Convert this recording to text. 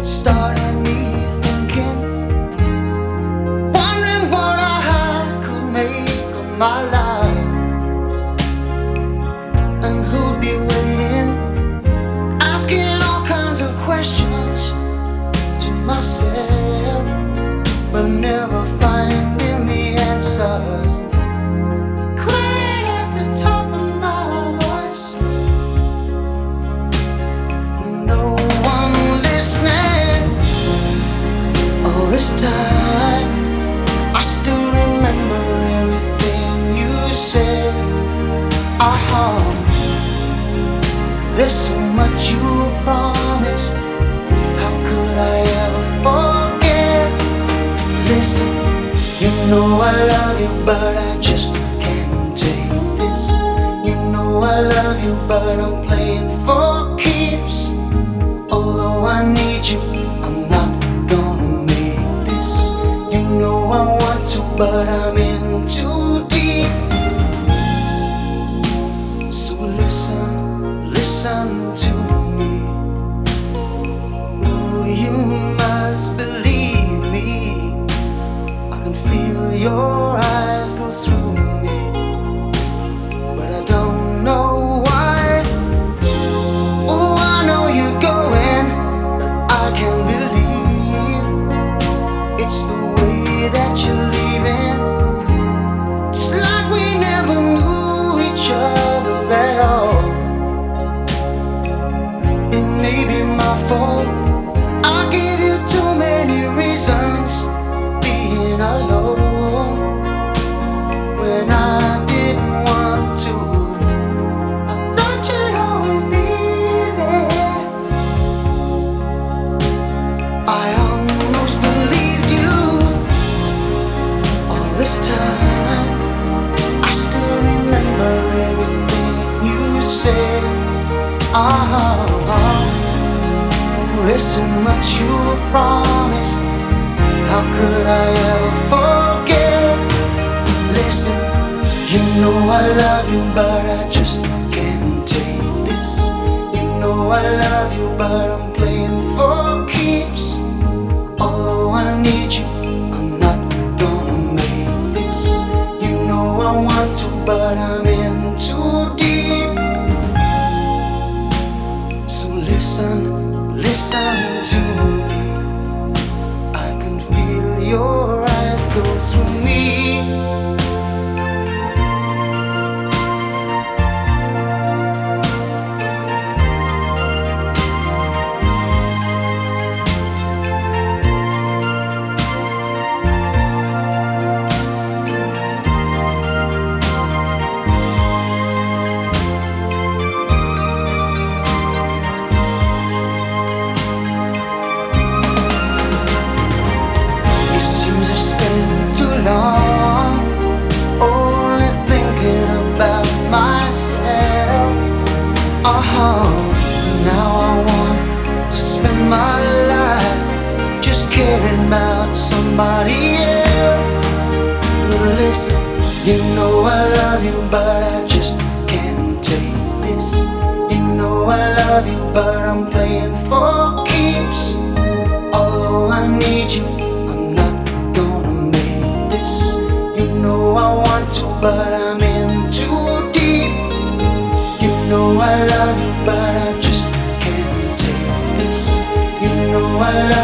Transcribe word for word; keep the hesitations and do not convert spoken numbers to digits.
It started me thinking, wondering what I could make of my life, and who'd be waiting, asking all kinds of questions to myself, but never finding the answers. Crying at the top of my voice, no one listening. All this time, I still remember everything you said. Ah, there's so much you promised. How could I ever forget? Listen, you know I love you, but I just can't take this. You know I love you, but I'm playing for keeps. Although I need you, I'm not gonna make this. You know I want to, but I'm in too deep. So listen, listen to me. Ooh, you must believe me. I can feel your eyes go through me, but I don't know why. Oh, I know you're going, but I can't believe it's the way that you're leaving. It's like we never knew each other at all. It may be my fault. I gave you too many reasons being alone when I didn't want to. I thought you'd always be there. I almost believed you all this time. I still remember everything you said. Ah, there's so much you promised. How could I ever forget? Listen, you know I love you, but I just can't take this. You know I love you, but I'm playing for keeps. Although I need you, I'm not gonna make this. You know I want to, but I'm in too deep. So listen, listen to me. I can feel your eyes go through me. It seems I've spent too long only thinking about myself. Uh-huh. Now I want to spend my life just caring about somebody else. But listen, you know I love you, but I just can't take this. You know I love you, but I'm playing for keeps. Although I need you, I'm not gonna make this. You know I want to, but I'm in too deep. You know I love you, but I just can't take this. You know I love